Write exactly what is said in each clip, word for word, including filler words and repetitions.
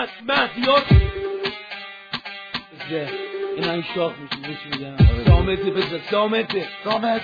محمد مهدیات اینا این شاخ میشه چی میگن سامته بزن سامته سامت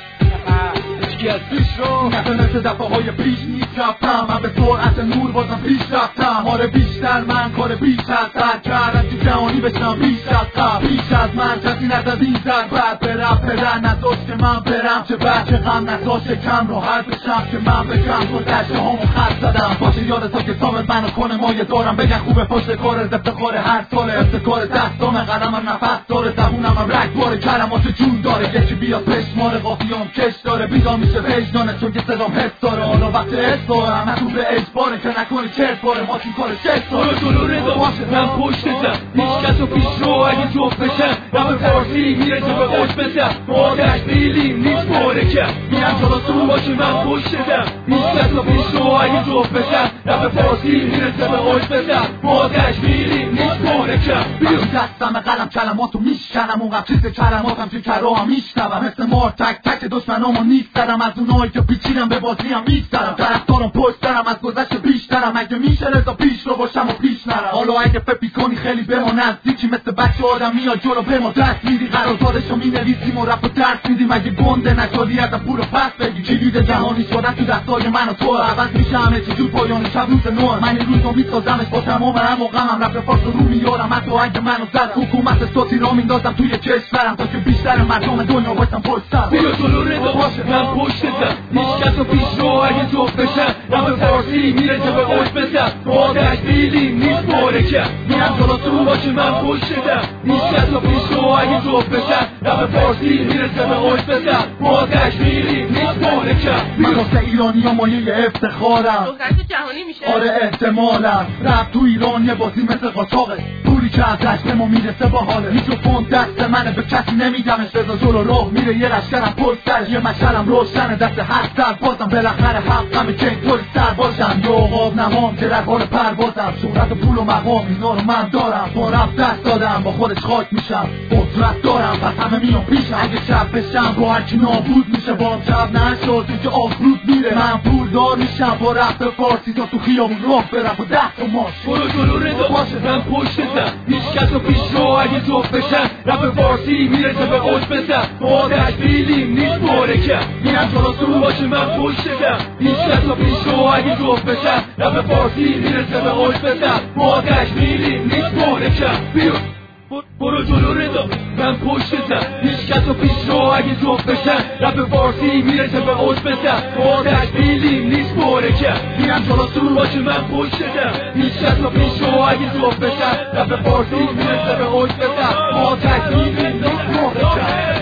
هیچکی از پیش رو نفه مثل دفعه های پیش نیست رفتم من به سرعت نور بازم پیش رفتم آره بیشتر من کار بیش از سر کردم تو جهانی بشم بیش از قبل بیش از من کسی نداد این زر بعد برم پدر نداشت که من برم چه بچه غم نداشت کم راحت بشم که من بگم گذشته همو خط زدم باشه یادتا که سامت منو کنه مایه دارم بگن خوبه پشت کار افتخار هر ساله افتخار دستام قلمم نفس داره زبونم هم رگ باره کلمات جون داره یکی بیاد پشمار قافیام کش داره بیدار میشه وجدانه چون که صدام حس داره حالا وقت حس دارم تو به اجباره که نکنه چرت باره ما تیم کار شش داره جلو رضا باشه من پشتتم هیچ کس و پیش رو اگه جفت بشن رب فارسی میره که به اوج بسن مادرش بیلیم نیست بارکه میرم جلو تو باشه من پشتتم هیچ کس و پیش رو اگه جفت بشن رب فارسی میره که به اوج بسن مادرش بیلیم نیست بارکه بیرون دستم قلم کلماتو میشکنم اونقدر چیز کلماتم توی کراهم میشنوم مثل مار تک تک دشمنامو نیسترم از اونایی که پیچیدم به بازیم میگذرم طرفدارم پشترم از گذشت بیشترم اگه میشه رضا پیش رو باشم و پیش نرم حالا اگه فکر کنی خیلی به ما نزدیکی مثل بچه آدم میاد جلو به ما دست میدی قراردادشو مینویسیم و رپ و درس میدیم اگه گنده نشدی از پول و پس بگی کلید جهانی شدن تو دستای من و تو عوض میشه همه چی جور پایان شب روز نو من این روزو میسازمش با تمام هم و غمم رپ فارس رو میارم حتی اگه منو زدم حکومت صوتی را میندازم توی کشورم تا که بیشتر مردم دنیا باشم پشت سر بیا جلو رضا باشه من پشتتم هیچ کس و پیش رو اگه جفت بشن رپ فارسی میره که به اوج بسن مادرش بیلیم نیست بارکه میرم جلو تو باشه من پشتتم هیچ کس و پیش رو اگه جفت بشن رپ فارسی میره که به اوج بسن مادرش بیلیم نیست بارکه من واسه ایرانی ها مایه افتخارم شهرت جهانی میشه آره احتمالا رپ تو ایران یه بازی مثل قاچاقه پولی که ازش به ما میرسه با حاله میکروفون دست منه به کسی نمیدمش رضا جلو راه میره یه لشکرم پشت سرش یه مشعلم روشنه دست هر سر بازم بالاخره حقمه که اینطوری سر باشم یه عقاب نمام که در حال پروازم شهرت و پول و مقام اینا رو من دارم با رپ دست دادم با خودش خاک میشم قدرت دارم پس همه میان پیشم اگه شب بشم با هرکی نابود میشه با هم شب نشد که آفرود میره من پول دار میشم با رپ فارسی تا تو خیابون راه برم با ده تا ماش برو جلو رضا باشه من پشتتم هیچ کس و پیش رو اگه جفت بشن رپ فارسی میره که به اوج بسن مادرش بیلیم نیست بارکه میرم جلو تو باشه من پشتتم هیچ کس و پیش رو اگه جفت بشن رپ فارسی میره که به اوج بسن مادرش بیلیم نیست بارکه بیرون برو جلو رضا من پشتتم هیچ کس و پیش رو اگه جفت بشن رپ فارسی میره که به اوج بسن مادرش بیلیم نیست بارکه میرم جلو تو باشه من پشتتم هیچ کس و پیش رو اگه جفت بشن رپ فارسی میره که به اوج بسن مادرش بیلیم نیست بارکه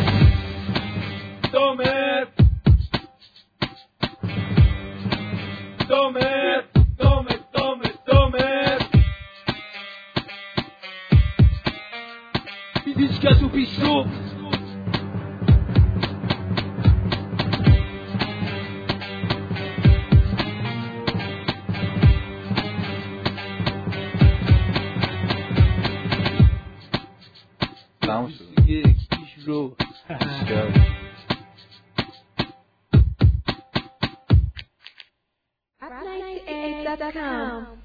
دامت دامت دامت دامت دامت هیچ کس و پیش رو یک پیش رو rap ninety-eight dot com